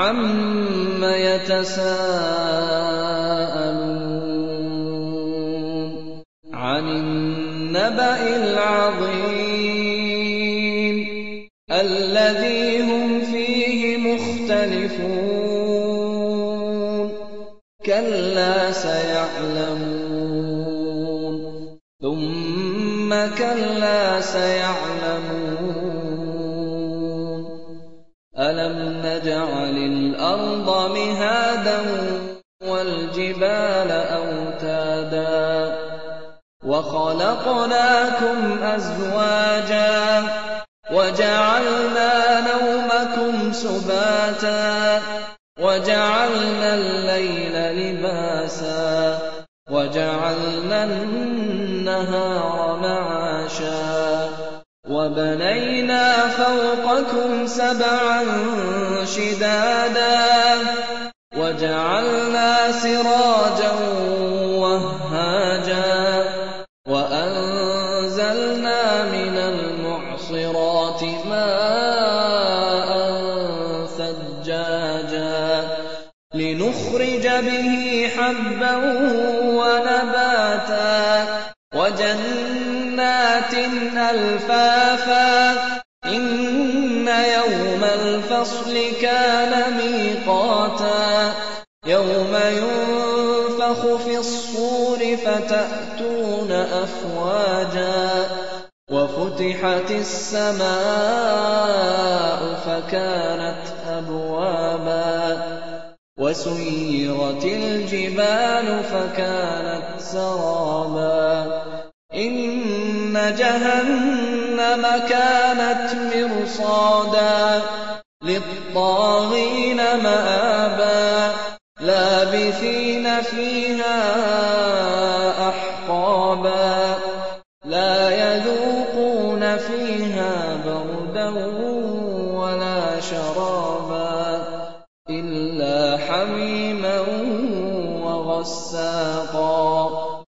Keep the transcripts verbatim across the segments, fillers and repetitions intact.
عَمَّ يَتَسَاءَلُونَ عَنِ النَّبَإِ الْعَظِيمِ الَّذِي هُمْ فِيهِ مُخْتَلِفُونَ كَلَّا سَيَعْلَمُونَ ثُمَّ كَلَّا سَيَعْلَمُونَ أَلَمْ نَجْعَلِ الْأَرْضَ مِهَادًا وَالْجِبَالَ أَوْتَادًا وَخَلَقْنَاكُمْ أَزْوَاجًا وَجَعَلْنَا نَوْمَكُمْ سُبَاتًا وَجَعَلْنَا اللَّيْلَ لِبَاسًا وَجَعَلْنَا النَّهَارَ مَعَاشًا وَبَنَيْنَا فَوْقَكُمْ سَبْعًا شِدَادًا وَجَعَلْنَا سِرَاجًا وَهَّاجًا وَأَنزَلْنَا مِنَ الْمُعْصِرَاتِ مَاءً ثَجَّاجًا لِّنُخْرِجَ بِهِ حَبًّا وَنَبَاتًا وَجَنَّاتٍ أَلْفَافًا إِنَّ يَوْمَ الْفَصْلِ كَانَ مِيقَاتًا يَوْمَ يُنفَخُ فِي الصُّورِ فَتَأْتُونَ أَفْوَاجًا وَفُتِحَتِ السَّمَاءُ فَكَانَتْ أَبْوَابًا وَسُيِّرَتِ الْجِبَالُ فَكَانَتْ سَرَابًا إِنَّ جَهَنَّمَ كَانَتْ مِرْصَادًا لِّلطَّاغِينَ مَآبًا لَّابِثِينَ فِيهَا أَحْقَابًا لَّا يَذُوقُونَ فِيهَا بَرْدًا وَلَا شَرَابًا إِلَّا حَمِيمًا وَغَسَّاقًا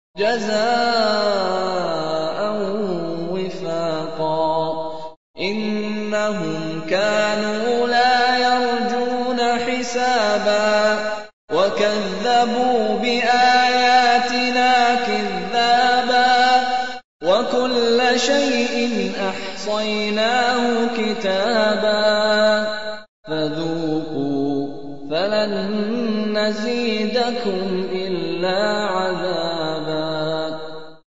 جَزَاءً وِفَاقًا إِنَّهُمْ كَانُوا لَا يَرْجُونَ حِسَابًا وَكَذَّبُوا بِآيَاتِنَا كِذَّابًا وَكُلَّ شَيْءٍ أَحْصَيْنَاهُ كِتَابًا فَذُوقُوا فَلَن نَّزِيدَكُمْ إِلَّا